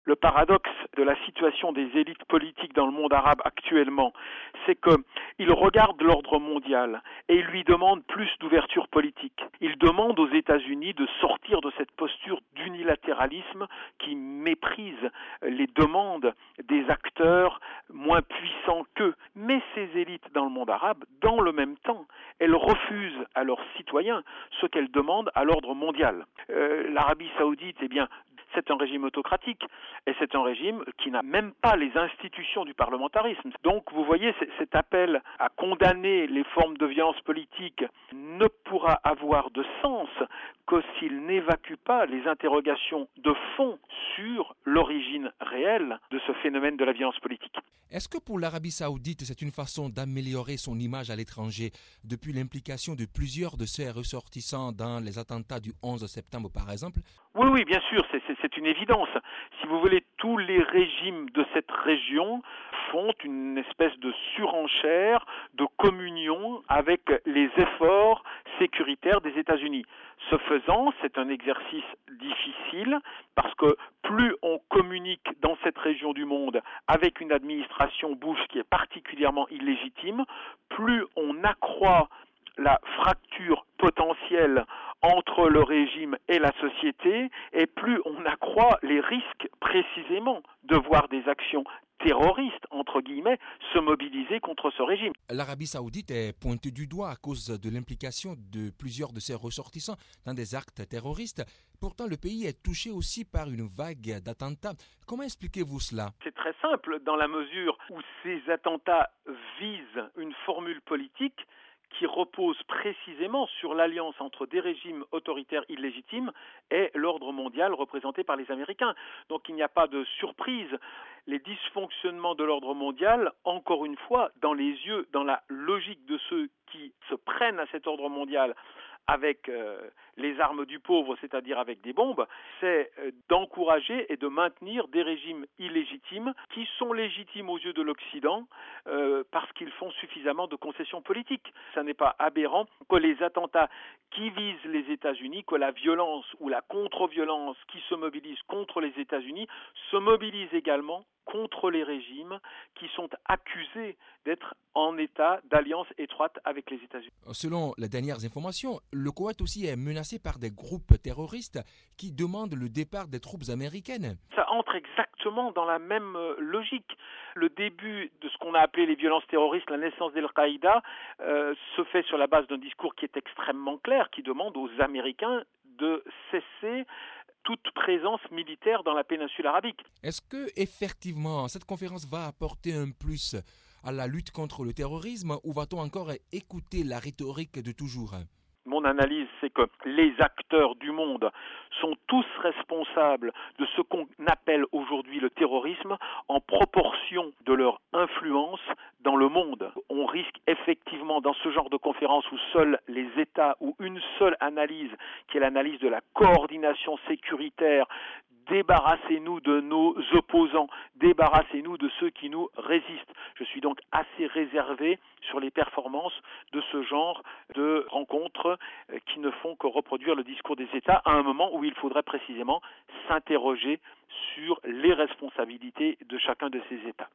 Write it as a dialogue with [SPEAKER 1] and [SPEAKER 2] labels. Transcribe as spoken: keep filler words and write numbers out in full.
[SPEAKER 1] Le paradoxe de la situation des élites politiques dans le monde arabe actuellement, c'est qu'ils regardent l'ordre mondial et ils lui demandent plus d'ouverture politique. Ils demandent aux États-Unis de sortir de cette posture d'unilatéralisme qui méprise les demandes des acteurs moins puissants qu'eux. Mais ces élites dans le monde arabe, dans le même temps, elles refusent à leurs citoyens ce qu'elles demandent à l'ordre mondial. Euh, L'Arabie saoudite, eh bien, c'est un régime autocratique et c'est un régime qui n'a même pas les institutions du parlementarisme. Donc vous voyez, cet appel à condamner les formes de violence politique ne pourra avoir de sens que s'il n'évacue pas les interrogations de fond sur l'origine réelle de ce phénomène de la violence politique.
[SPEAKER 2] Est-ce que pour l'Arabie saoudite, c'est une façon d'améliorer son image à l'étranger depuis l'implication de plusieurs de ses ressortissants dans les attentats du onze septembre, par exemple?
[SPEAKER 1] Oui, oui, bien sûr, c'est, c'est, c'est une évidence. Si vous voulez, tous les régimes de cette région font une espèce de surenchère, de communion avec les efforts sécuritaires des États-Unis. Ce faisant, c'est un exercice difficile parce que plus on communique dans cette région du monde avec une administration Bush qui est particulièrement illégitime, plus on accroît la fracture potentielle entre le régime et la société, et plus on accroît les risques précisément de voir des actions terroristes, entre guillemets, se mobiliser contre ce régime.
[SPEAKER 2] L'Arabie saoudite est pointée du doigt à cause de l'implication de plusieurs de ses ressortissants dans des actes terroristes. Pourtant, le pays est touché aussi par une vague d'attentats. Comment expliquez-vous cela?
[SPEAKER 1] C'est très simple, dans la mesure où ces attentats visent une formule politique qui repose précisément sur l'alliance entre des régimes autoritaires illégitimes et l'ordre mondial représenté par les Américains. Donc il n'y a pas de surprise. Les dysfonctionnements de l'ordre mondial, encore une fois, dans les yeux, dans la logique de ceux qui se prennent à cet ordre mondial avec euh, les armes du pauvre, c'est-à-dire avec des bombes, c'est euh, d'encourager et de maintenir des régimes illégitimes qui sont légitimes aux yeux de l'Occident euh, parce qu'ils font suffisamment de concessions politiques. Ça n'est pas aberrant que les attentats qui visent les États-Unis, que la violence ou la contre-violence qui se mobilise contre les États-Unis se mobilise également contre les régimes qui sont accusés d'être en état d'alliance étroite avec les États-Unis.
[SPEAKER 2] Selon les dernières informations, le Koweït aussi est menacé par des groupes terroristes qui demandent le départ des troupes américaines.
[SPEAKER 1] Ça entre exactement dans la même logique. Le début de ce qu'on a appelé les violences terroristes, la naissance d'Al-Qaïda, euh, se fait sur la base d'un discours qui est extrêmement clair, qui demande aux Américains de cesser toute présence militaire dans la péninsule arabique.
[SPEAKER 2] Est-ce que effectivement cette conférence va apporter un plus à la lutte contre le terrorisme ou va-t-on encore écouter la rhétorique de toujours?
[SPEAKER 1] Mon analyse, c'est que les acteurs du monde sont tous responsables de ce qu'on appelle aujourd'hui le terrorisme en proportion de leur influence dans le monde. On risque effectivement dans ce genre de conférence où seuls les États ou une seule analyse, qui est l'analyse de la coordination sécuritaire, débarrassez-nous de nos opposants, débarrassez-nous de ceux qui nous résistent. Je suis donc assez réservé sur les performances de ce genre de rencontres qui ne font que reproduire le discours des États à un moment où il faudrait précisément s'interroger sur les responsabilités de chacun de ces États.